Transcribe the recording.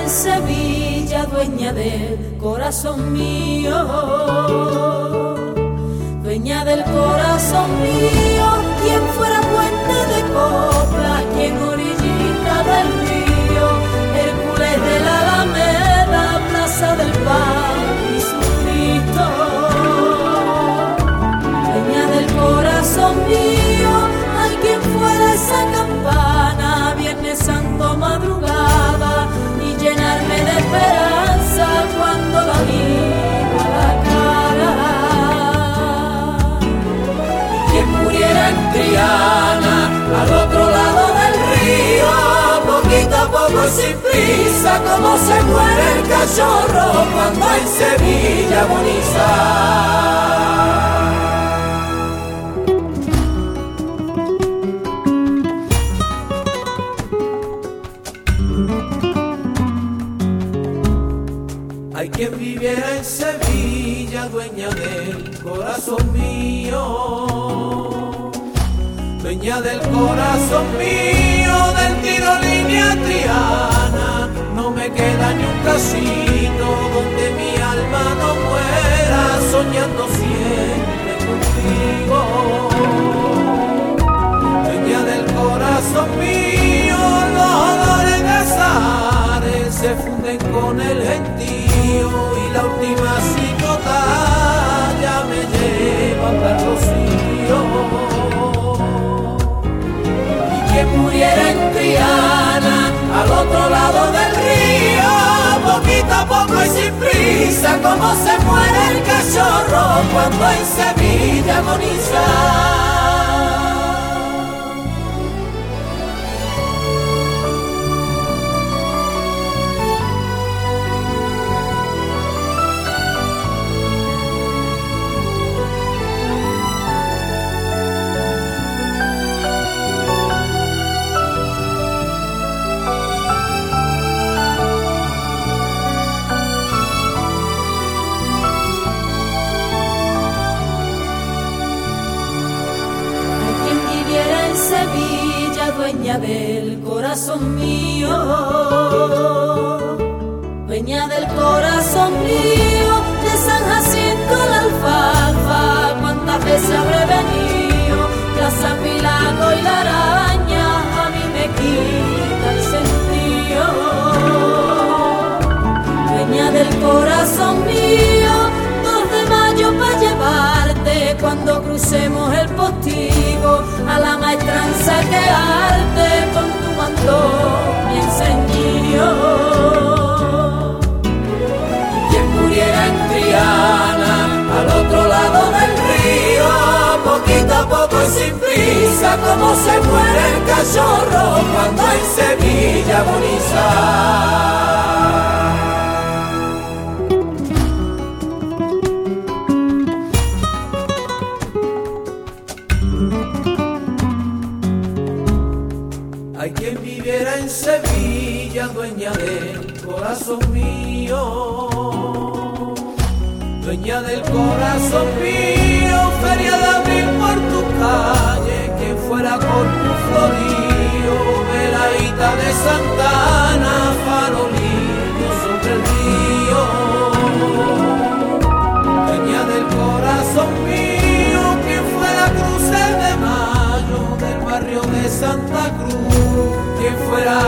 en Sevilla, dueña del corazón mío, dueña del corazón mío, quien fuera puente de coplas, quien orillita del río, Hércules de la Alameda, Plaza del Pan, Jesucristo, dueña del corazón mío, hay quien fuera esa campana, Viernes Santo madrugada, y llenarme de esperanza cuando la miro a la cara. Quien muriera en Triana, al otro lado del río, poquito a poco y sin prisa, como se muere el cachorro cuando en Sevilla agoniza. Hay quien viviera en Sevilla, dueña del corazón mío, dueña del corazón mío, del tiro línea Triana. No me queda ni un casino donde mi alma no muera, soñando siempre contigo. Dueña del corazón mío, los olores de azares se funden con el gentío, y la última cicota ya me lleva para el rocío. Y quien muriera en Triana, al otro lado del río, poquito a poco y sin prisa, como se muere el cachorro cuando en Sevilla agoniza. Sevilla, dueña del corazón mío, dueña del corazón mío, de San Jacinto la alfalfa, cuántas veces habré venido, Plaza Pilato y la araña, a mí me quita el sentido. Dueña del corazón mío, 2 de mayo para llevarte, cuando crucemos el postigo, a la maestranza que arte con tu manto bien ceñido. Quien muriera en Triana, al otro lado del río, poquito a poco y sin prisa, como se muere el cachorro cuando en Sevilla agoniza. Hay quien viviera en Sevilla, dueña del corazón mío, dueña del corazón mío, feria de abril por tu calle, quien fuera por tu florío, veladita de Santana, farolillo sobre el río. Dueña del corazón mío, quien fuera cruce de mayo, del barrio de Santa Cruz, quien fuera